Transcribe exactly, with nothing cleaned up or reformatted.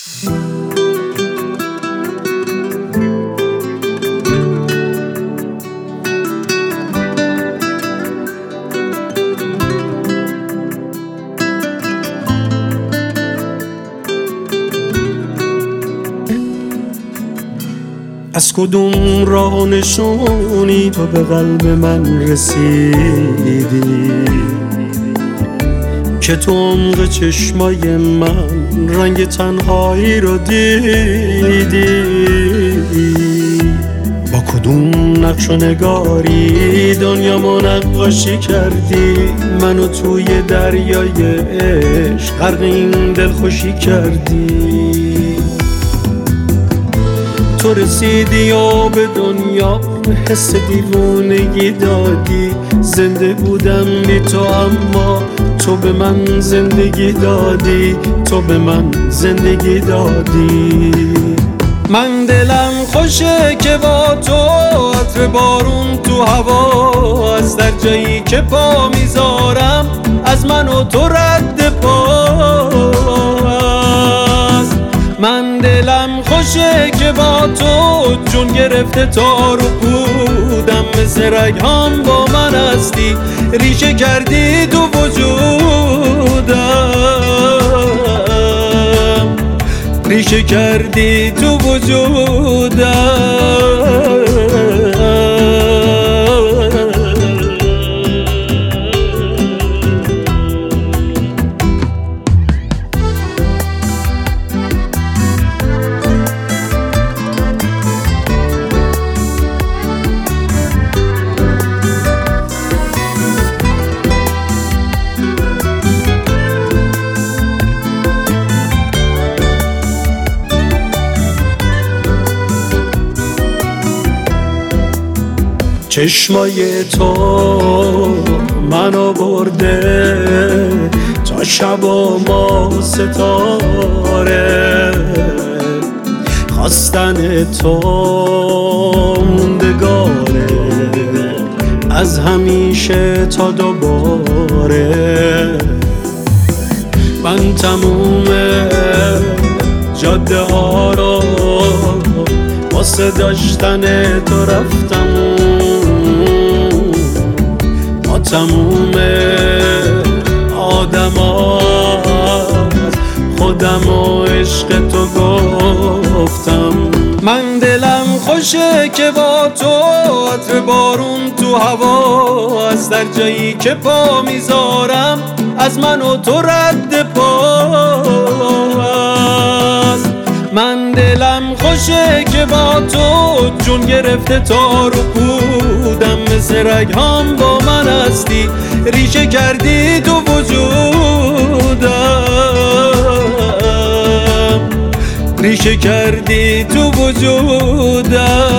از کدوم راه نشونی تو به قلب من رسیدی که تو عمق چشمای من رنگ تنهایی رو دیدی؟ با کدوم نقش و نگاری دنیامو نقاشی کردی؟ منو توی دریای عشق غرق این دلخوشی کردی. تو رسیدی و به دنیا حس دیوونگی دادی. زنده بودم بی تو اما تو به من زندگی دادی. تو به من زندگی دادی. من دلم خوشه که با تو عطر بارون تو هوا، از در جایی که پا میذارم از من و تو رد پاست. من دلم خوشه که با تو جون گرفته تار و پودم، مثل رگهام با من هستی، ریشه کردی تو وجودم، ریشه کردی تو وجودم. چشمای تو منو برده تا شب و ما ستاره، خواستن تو موندگاره از همیشه تا دوباره. من تموم جاده ها رو واسه داشتن تو رفتم، با تموم آدم ها خودم و عشق تو گفتم. من دلم خوشه که با تو عطر بارون تو هوا، از در جایی که پا میذارم از من و تو رد پاست. من دلم خوشه که با تو جون گرفته تار و پودم، مثل رگهام با من هستی، ریشه کردی تو وجودم، ریشه کردی تو وجودم.